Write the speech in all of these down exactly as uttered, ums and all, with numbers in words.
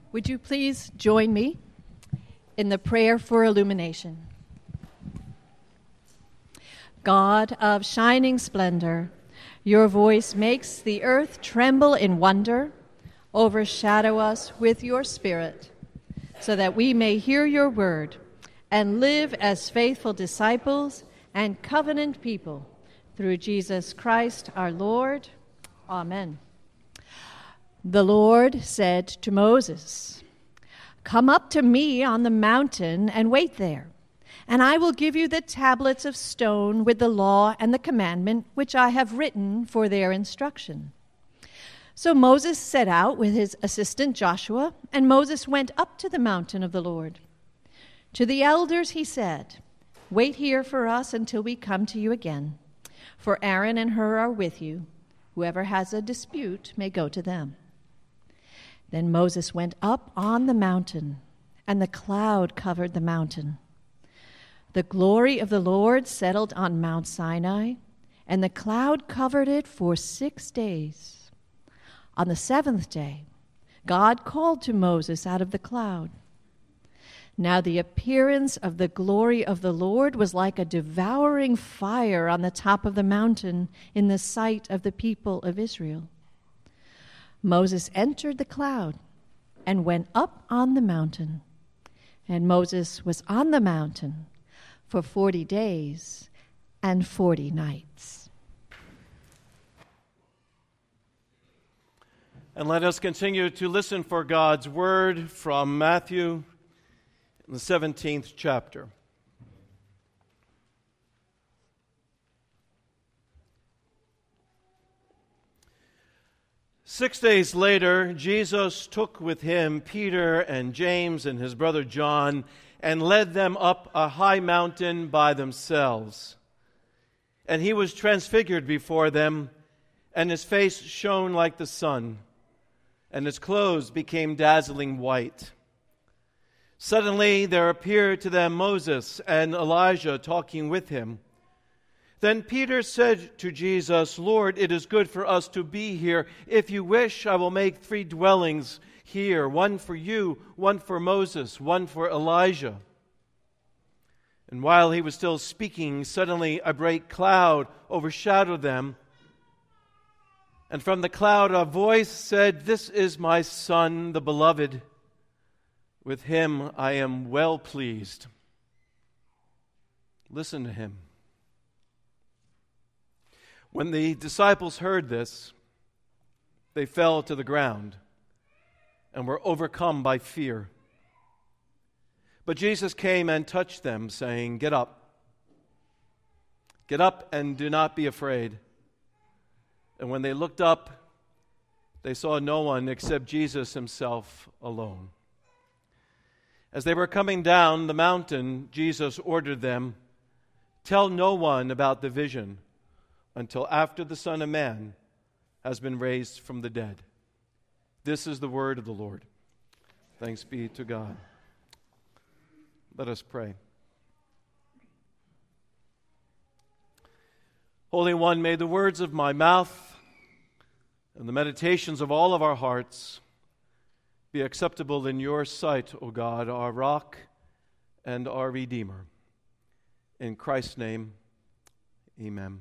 Would you please join me in the prayer for illumination? God of shining splendor, your voice makes the earth tremble in wonder. Overshadow us with your spirit, so that we may hear your word and live as faithful disciples and covenant people through Jesus Christ our Lord. Amen. The Lord said to Moses, "Come up to me on the mountain and wait there, and I will give you the tablets of stone with the law and the commandment which I have written for their instruction." So Moses set out with his assistant Joshua, and Moses went up to the mountain of the Lord. To the elders he said, "Wait here for us until we come to you again, for Aaron and Hur are with you. Whoever has a dispute may go to them." Then Moses went up on the mountain, and the cloud covered the mountain. The glory of the Lord settled on Mount Sinai, and the cloud covered it for six days. On the seventh day, God called to Moses out of the cloud. Now the appearance of the glory of the Lord was like a devouring fire on the top of the mountain in the sight of the people of Israel. Moses entered the cloud and went up on the mountain. And Moses was on the mountain for forty days and forty nights. And let us continue to listen for God's word from Matthew, the seventeenth chapter. Six days later, Jesus took with him Peter and James and his brother John and led them up a high mountain by themselves. And he was transfigured before them, and his face shone like the sun, and his clothes became dazzling white. Suddenly there appeared to them Moses and Elijah talking with him. Then Peter said to Jesus, "Lord, it is good for us to be here. If you wish, I will make three dwellings here, one for you, one for Moses, one for Elijah." And while he was still speaking, suddenly a great cloud overshadowed them. And from the cloud a voice said, "This is my Son, the beloved. With him I am well pleased. Listen to him." When the disciples heard this, they fell to the ground and were overcome by fear. But Jesus came and touched them, saying, "Get up. Get up and do not be afraid." And when they looked up, they saw no one except Jesus himself alone. As they were coming down the mountain, Jesus ordered them, "Tell no one about the vision until after the Son of Man has been raised from the dead." This is the word of the Lord. Thanks be to God. Let us pray. Holy One, may the words of my mouth and the meditations of all of our hearts be acceptable in your sight, O God, our rock and our Redeemer. In Christ's name, amen.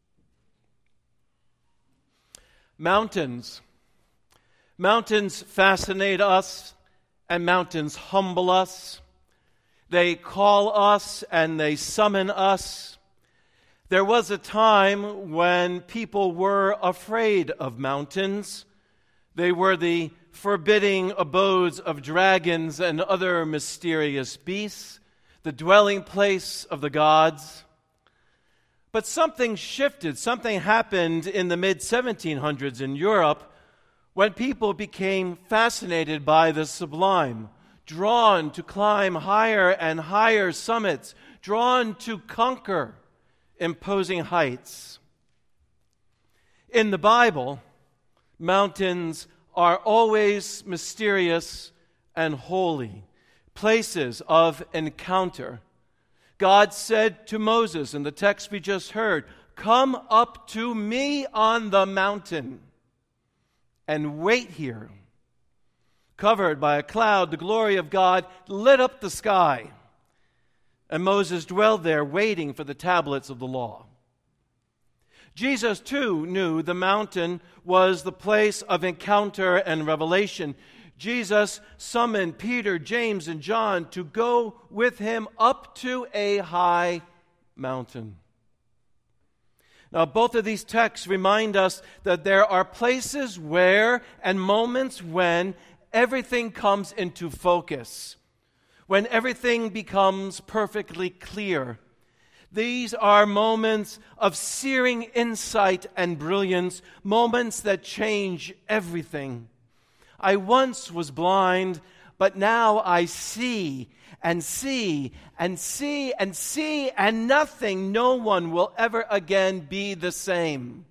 Mountains. Mountains fascinate us, and mountains humble us. They call us and they summon us. There was a time when people were afraid of mountains. They were the forbidding abodes of dragons and other mysterious beasts, the dwelling place of the gods. But something shifted, something happened in the mid seventeen hundreds in Europe when people became fascinated by the sublime, drawn to climb higher and higher summits, drawn to conquer imposing heights. In the Bible, mountains are always mysterious and holy, places of encounter. God said to Moses in the text we just heard, "Come up to me on the mountain and wait here. Covered by a cloud, the glory of God lit up the sky. And Moses dwelled there, waiting for the tablets of the law. Jesus, too, knew the mountain was the place of encounter and revelation. Jesus summoned Peter, James, and John to go with him up to a high mountain. Now, both of these texts remind us that there are places where and moments when everything comes into focus, when everything becomes perfectly clear. These are moments of searing insight and brilliance, moments that change everything. I once was blind, but now I see and see and see and see, and nothing, no one will ever again be the same.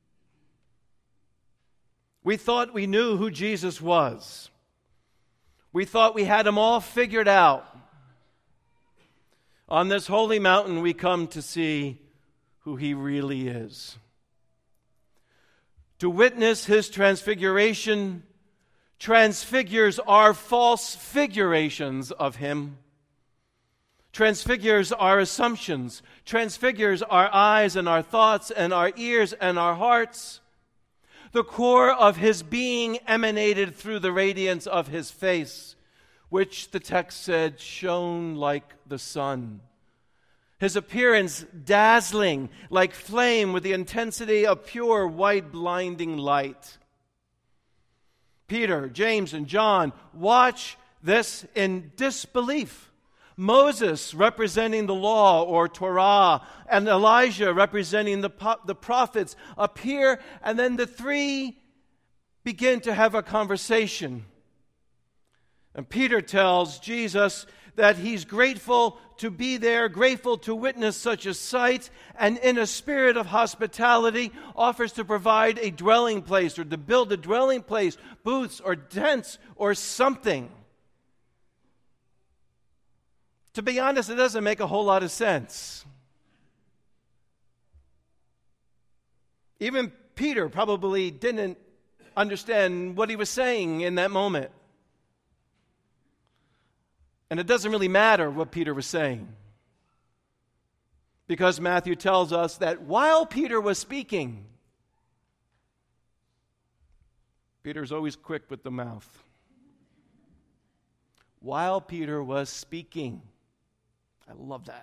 We thought we knew who Jesus was. We thought we had him all figured out. On this holy mountain, we come to see who he really is. To witness his transfiguration transfigures our false figurations of him, transfigures our assumptions, transfigures our eyes and our thoughts and our ears and our hearts. The core of his being emanated through the radiance of his face, which the text said shone like the sun. His appearance dazzling like flame with the intensity of pure white blinding light. Peter, James, and John watch this in disbelief. Moses representing the law or Torah, and Elijah representing the, the prophets appear, and then the three begin to have a conversation. And Peter tells Jesus that he's grateful to be there, grateful to witness such a sight, and in a spirit of hospitality offers to provide a dwelling place or to build a dwelling place, booths or tents or something. To be honest, it doesn't make a whole lot of sense. Even Peter probably didn't understand what he was saying in that moment. And it doesn't really matter what Peter was saying, because Matthew tells us that while Peter was speaking, Peter's always quick with the mouth. While Peter was speaking, I love that,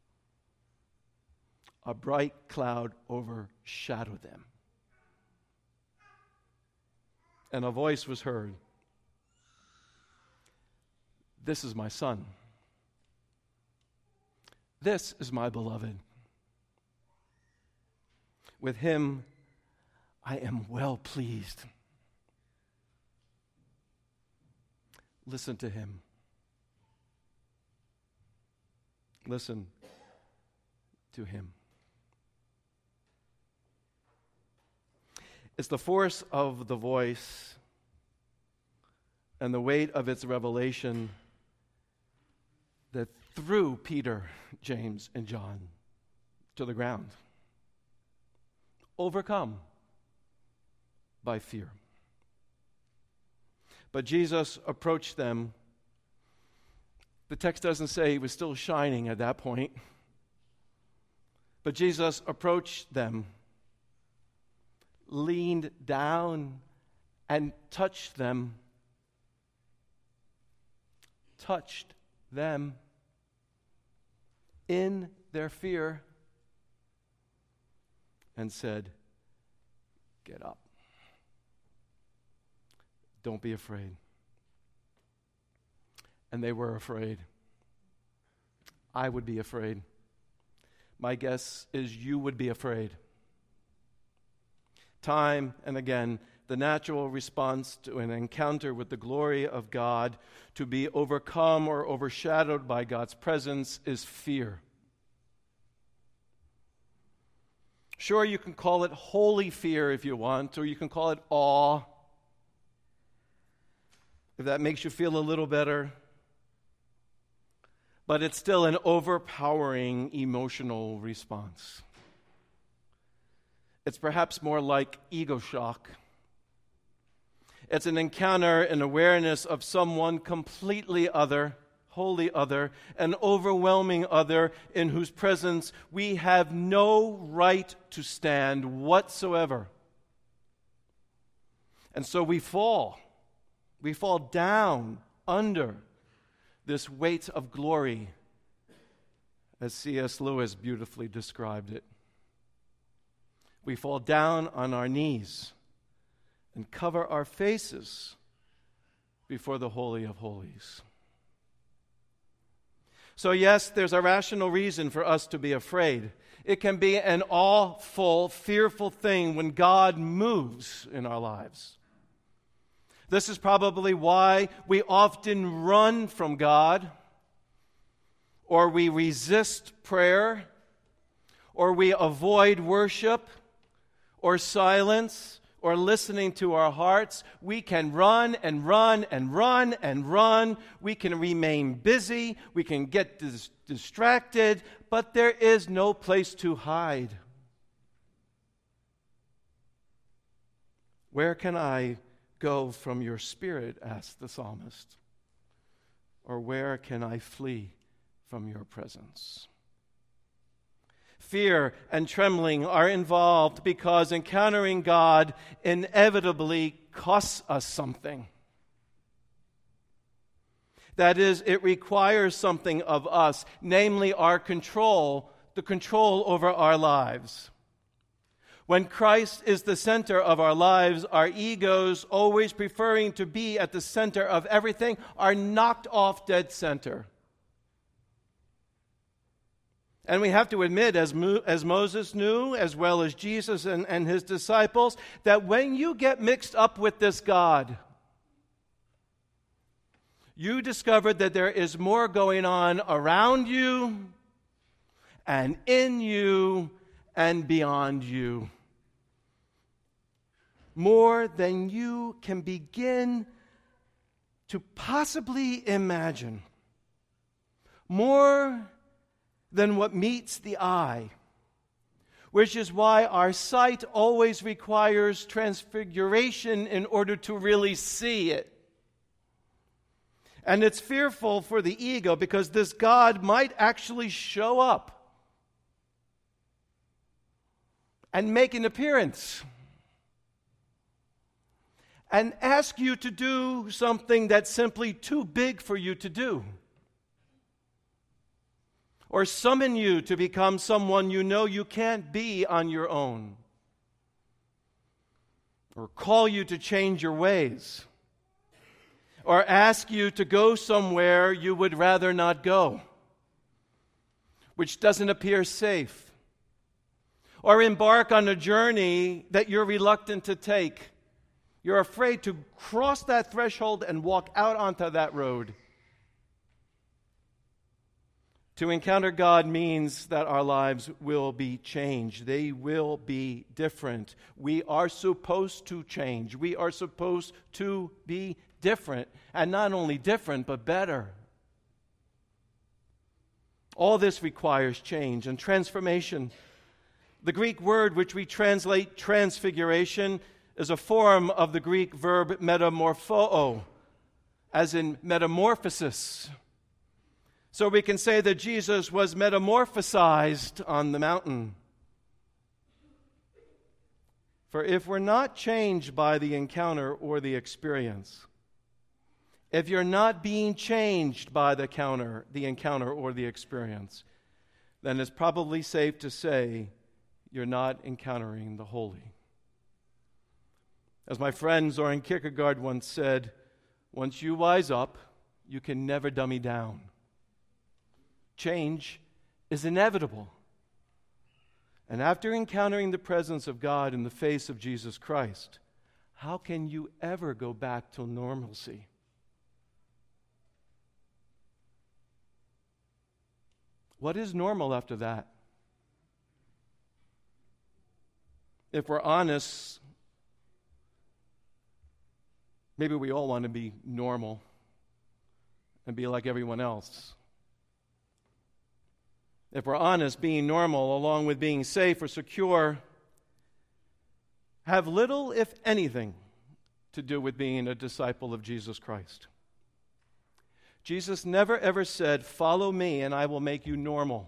a bright cloud overshadowed them, and a voice was heard. This is my son. This is my beloved. With him I am well pleased. Listen to him. Listen to him. It's the force of the voice and the weight of its revelation that threw Peter, James, and John to the ground, overcome by fear. But Jesus approached them. The text doesn't say he was still shining at that point, but Jesus approached them, leaned down, and touched them, touched them in their fear, and said, "Get up. Don't be afraid." And they were afraid. I would be afraid. My guess is you would be afraid. Time and again, the natural response to an encounter with the glory of God, to be overcome or overshadowed by God's presence, is fear. Sure, you can call it holy fear if you want, or you can call it awe, if that makes you feel a little better. But it's still an overpowering emotional response. It's perhaps more like ego shock. It's an encounter and awareness of someone completely other, wholly other, an overwhelming other in whose presence we have no right to stand whatsoever. And so we fall. We fall down under this weight of glory, as C S Lewis beautifully described it. We fall down on our knees and cover our faces before the Holy of Holies. So yes, there's a rational reason for us to be afraid. It can be an awful, fearful thing when God moves in our lives. This is probably why we often run from God, or we resist prayer, or we avoid worship, or silence, or listening to our hearts. We can run and run and run and run. We can remain busy. We can get dis- distracted, but there is no place to hide. Where can I go from your spirit, asked the psalmist. Or where can I flee from your presence? Fear and trembling are involved because encountering God inevitably costs us something. That is, it requires something of us, namely our control, the control over our lives. When Christ is the center of our lives, our egos, always preferring to be at the center of everything, are knocked off dead center. And we have to admit, as, Mo- as Moses knew, as well as Jesus and, and his disciples, that when you get mixed up with this God, you discover that there is more going on around you and in you and beyond you. More than you can begin to possibly imagine. More than what meets the eye, which is why our sight always requires transfiguration in order to really see it. And it's fearful for the ego because this God might actually show up and make an appearance and ask you to do something that's simply too big for you to do. Or summon you to become someone you know you can't be on your own. Or call you to change your ways. Or ask you to go somewhere you would rather not go, which doesn't appear safe. Or embark on a journey that you're reluctant to take. You're afraid to cross that threshold and walk out onto that road. To encounter God means that our lives will be changed. They will be different. We are supposed to change. We are supposed to be different. And not only different, but better. All this requires change and transformation. The Greek word which we translate transfiguration is a form of the Greek verb metamorpho, as in metamorphosis. So we can say that Jesus was metamorphosized on the mountain. For if we're not changed by the encounter or the experience, if you're not being changed by the encounter, the encounter or the experience, then it's probably safe to say you're not encountering the holy. As my friend Soren Kierkegaard once said, once you wise up, you can never dummy down. Change is inevitable. And after encountering the presence of God in the face of Jesus Christ, how can you ever go back to normalcy? What is normal after that? If we're honest, maybe we all want to be normal and be like everyone else. If we're honest, being normal, along with being safe or secure, have little, if anything, to do with being a disciple of Jesus Christ. Jesus never ever said, "Follow me and I will make you normal."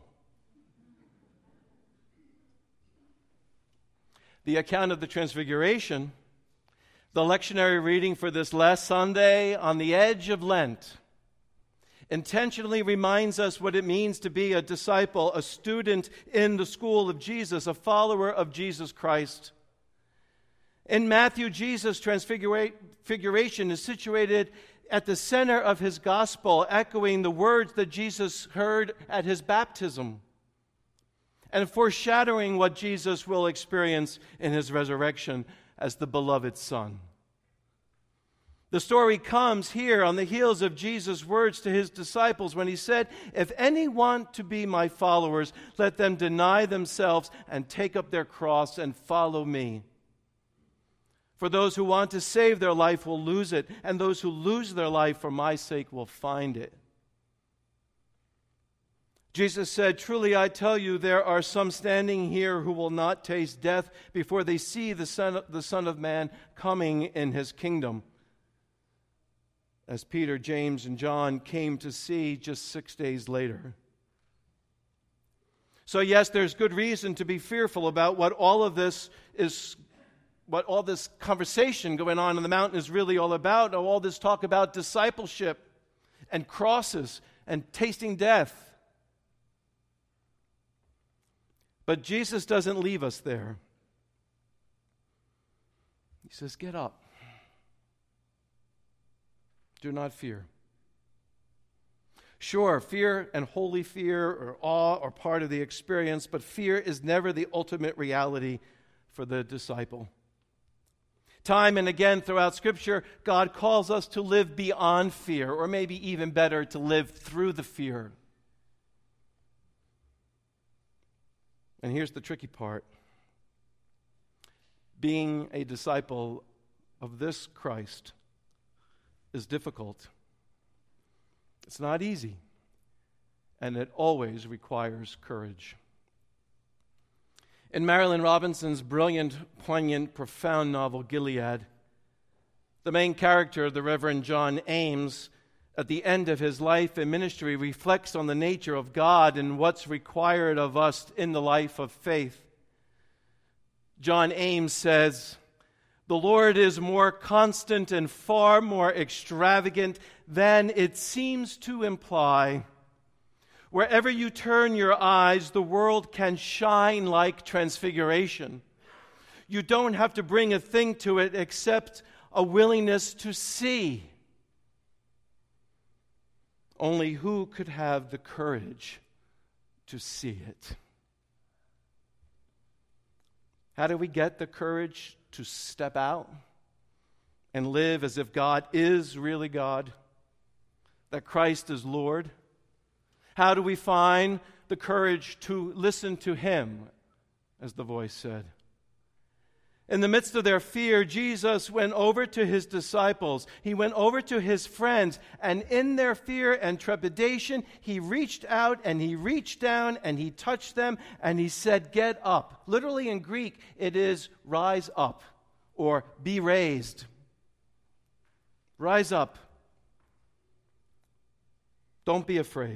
The account of the Transfiguration, the lectionary reading for this last Sunday on the edge of Lent, intentionally reminds us what it means to be a disciple, a student in the school of Jesus, a follower of Jesus Christ. In Matthew, Jesus' transfiguration is situated at the center of his gospel, echoing the words that Jesus heard at his baptism and foreshadowing what Jesus will experience in his resurrection as the beloved Son. The story comes here on the heels of Jesus' words to his disciples when he said, "If any want to be my followers, let them deny themselves and take up their cross and follow me. For those who want to save their life will lose it, and those who lose their life for my sake will find it." Jesus said, "Truly I tell you, there are some standing here who will not taste death before they see the Son of, the Son of Man coming in his kingdom." As Peter, James, and John came to see just six days later. So yes, there's good reason to be fearful about what all of this is, what all this conversation going on in the mountain is really all about, all this talk about discipleship and crosses and tasting death. But Jesus doesn't leave us there. He says, "Get up. Do not fear." Sure, fear and holy fear or awe are part of the experience, but fear is never the ultimate reality for the disciple. Time and again throughout Scripture, God calls us to live beyond fear, or maybe even better, to live through the fear. And here's the tricky part. Being a disciple of this Christ is difficult. It's not easy, and it always requires courage. In Marilyn Robinson's brilliant, poignant, profound novel, Gilead, the main character, the Reverend John Ames, at the end of his life and ministry, reflects on the nature of God and what's required of us in the life of faith. John Ames says, "The Lord is more constant and far more extravagant than it seems to imply. Wherever you turn your eyes, the world can shine like transfiguration. You don't have to bring a thing to it except a willingness to see. Only who could have the courage to see it?" How do we get the courage to step out and live as if God is really God, that Christ is Lord? How do we find the courage to listen to Him, as the voice said? In the midst of their fear, Jesus went over to His disciples. He went over to His friends, and in their fear and trepidation, He reached out and He reached down and He touched them and He said, "Get up." Literally in Greek, it is rise up or be raised. Rise up. Don't be afraid.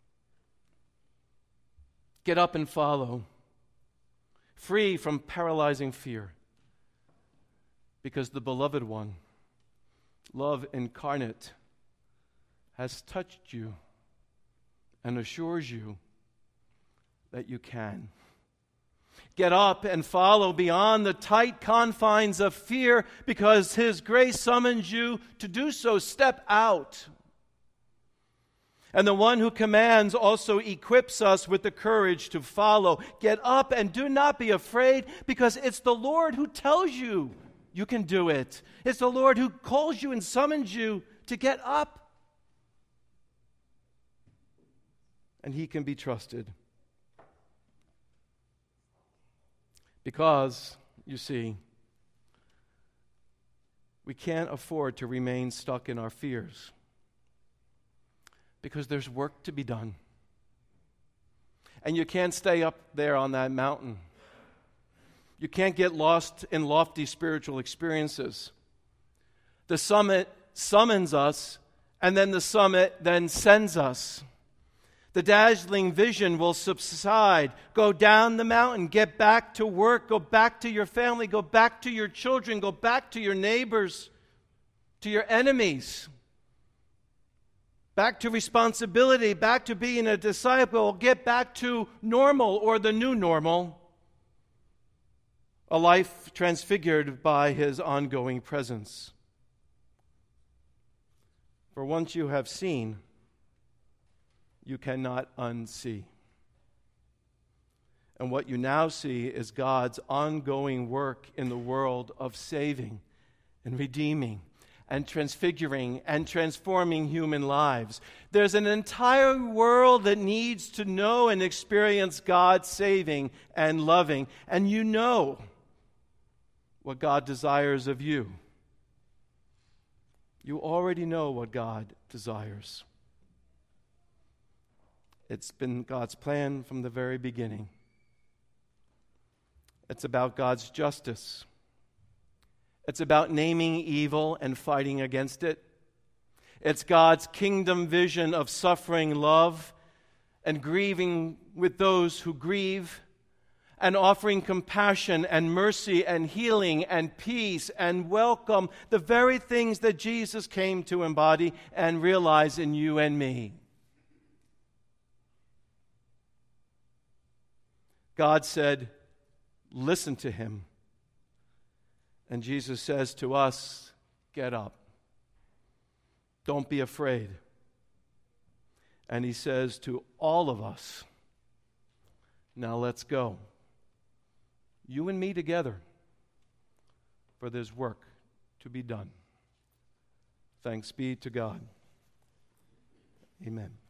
Get up and follow, free from paralyzing fear. Because the beloved one, love incarnate, has touched you and assures you that you can. Get up and follow beyond the tight confines of fear because His grace summons you to do so. Step out. And the one who commands also equips us with the courage to follow. Get up and do not be afraid because it's the Lord who tells you you can do it. It's the Lord who calls you and summons you to get up. And He can be trusted. Because, you see, we can't afford to remain stuck in our fears. Because there's work to be done. And you can't stay up there on that mountain. You can't get lost in lofty spiritual experiences. The summit summons us, and then the summit then sends us. The dazzling vision will subside. Go down the mountain, get back to work, go back to your family, go back to your children, go back to your neighbors, to your enemies, back to responsibility, back to being a disciple, get back to normal or the new normal, a life transfigured by His ongoing presence. For once you have seen, you cannot unsee. And what you now see is God's ongoing work in the world of saving and redeeming and transfiguring and transforming human lives. There's an entire world that needs to know and experience God saving and loving. And you know what God desires of you. You already know what God desires. It's been God's plan from the very beginning. It's about God's justice. It's about naming evil and fighting against it. It's God's kingdom vision of suffering love and grieving with those who grieve, and offering compassion and mercy and healing and peace and welcome, the very things that Jesus came to embody and realize in you and me. God said, listen to Him. And Jesus says to us, get up. Don't be afraid. And He says to all of us, now let's go. You and me together, for there's work to be done. Thanks be to God. Amen.